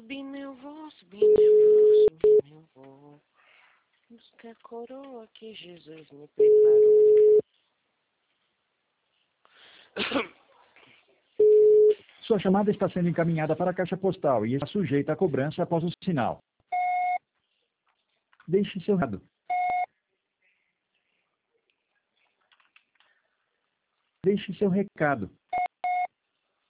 Subi meu voo, subi meu voo, subi meu voo. Busca a coroa que Jesus me preparou. Sua chamada está sendo encaminhada para a caixa postal e está sujeita a cobrança após o sinal. Deixe seu recado. Deixe seu recado.